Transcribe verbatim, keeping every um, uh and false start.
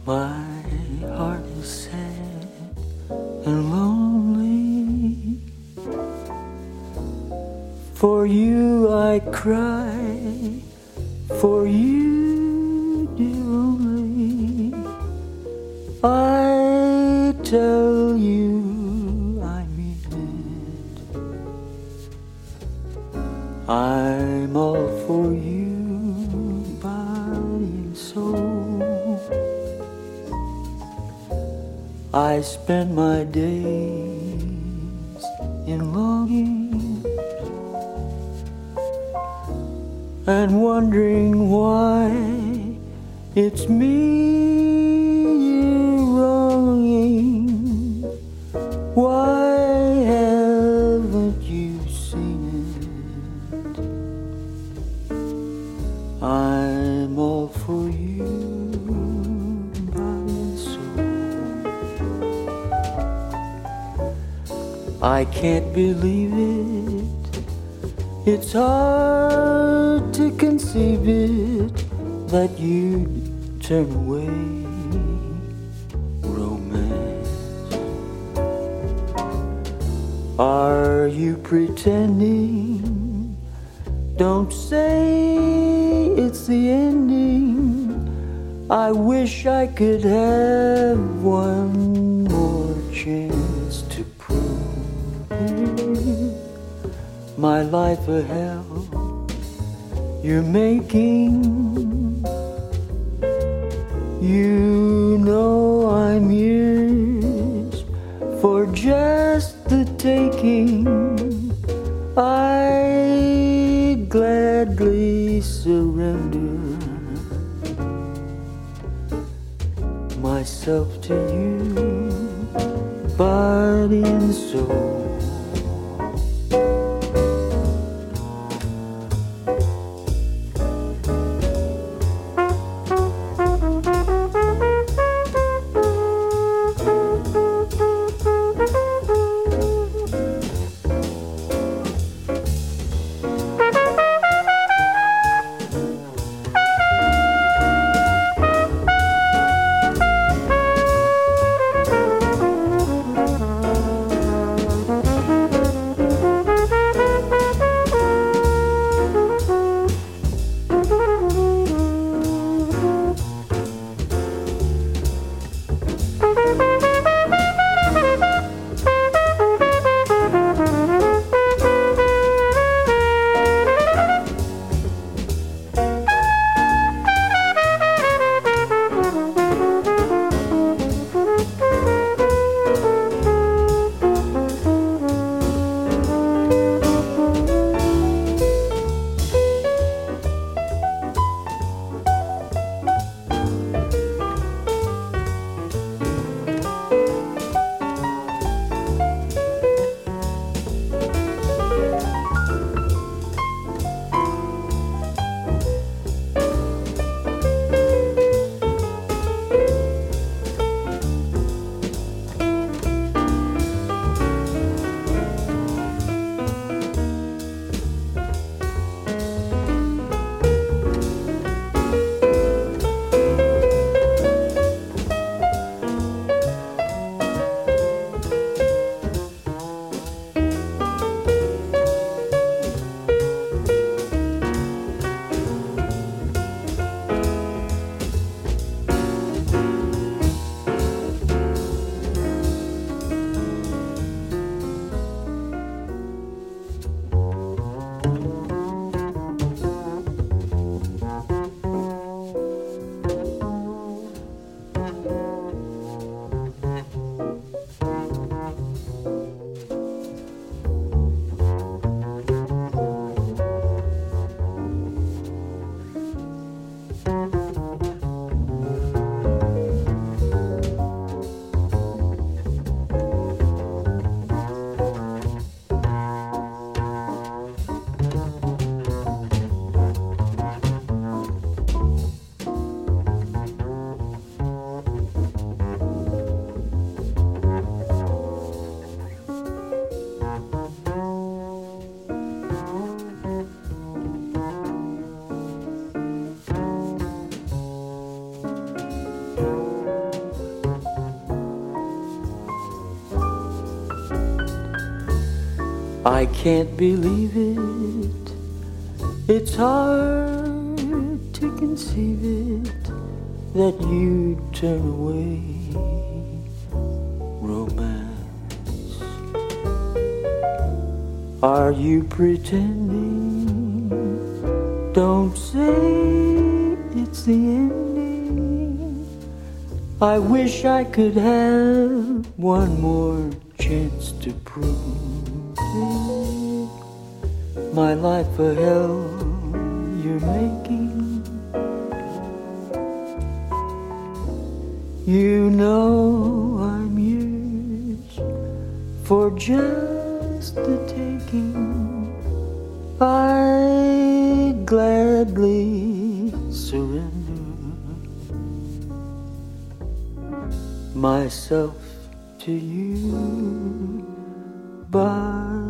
My heart is sad and lonely. For you I cry, for you, dear only. I tell you I mean it. I'm all for you, body and soul. I spend my days in longing and wondering why it's me you're wronging. Why haven't you seen it? I'm all for you, body and soul. I can't believe it. It's hard to conceive it that you'd turn away romance. Are you pretending? Don't say it's the ending. I wish I could have one more chance to prove my life a hell you're making. You know I'm yours for just the taking. I'd gladly surrender myself to you, body and soul. I can't believe it. It's hard to conceive it that you turn away romance. Are you pretending? Don't say it's the ending. I wish I could have one more chance to prove it. My life a hell you're making. You know I'm yours for just the taking. I'd gladly surrender myself to you, but